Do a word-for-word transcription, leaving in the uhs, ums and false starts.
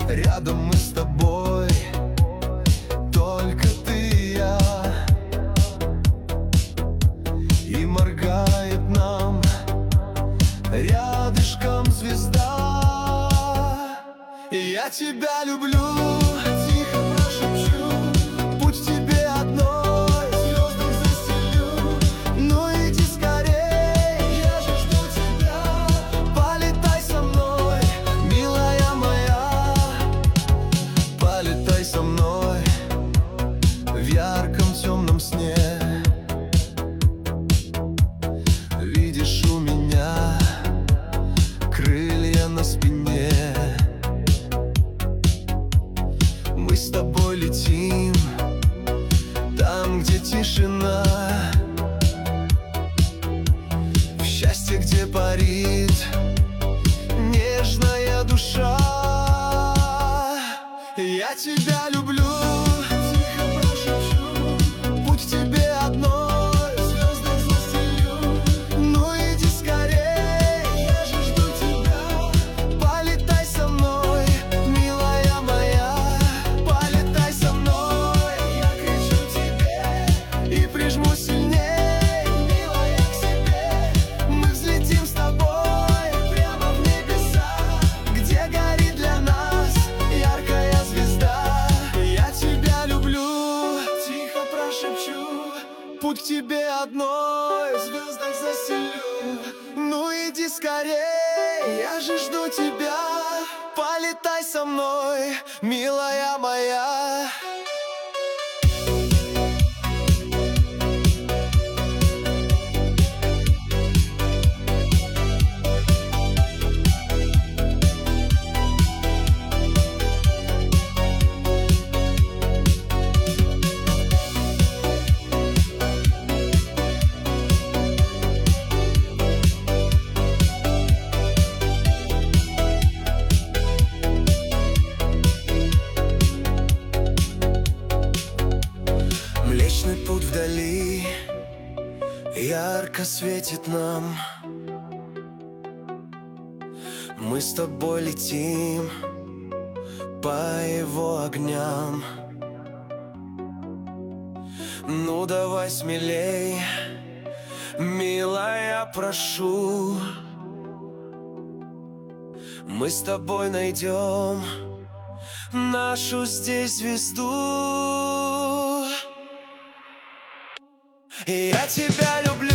Рядом мы с тобой, только ты и я. И моргает нам рядышком звезда. И я тебя люблю, тихо прошепчу, путь тебе одной звездах застелю. Ну иди скорей, я же жду тебя. Полетай со мной, милая моя. Полетай со мной в ярком темном сне. Видишь, у меня крылья на спине. Мы с тобой летим там, где тишина, в счастье, где парит нежная душа. Я тебя люблю, тихо прошепчу, путь тебе одной звездах застелю. Ну иди скорей, я же жду тебя. Полетай со мной, милая моя. Полетай со мной, я кричу тебе и прижму сильней, милая, к себе. Мы взлетим с тобой прямо в небеса, где горит для нас яркая звезда. Я тебя люблю, тихо прошепчу, путь к тебе одной звездах застелю. Ну иди скорей, я же жду тебя. Полетай со мной, милая моя. Млечный путь вдали ярко светит нам. Мы с тобой летим по его огням. Ну давай смелей, милая, прошу. Мы с тобой найдем нашу здесь звезду. И я тебя люблю.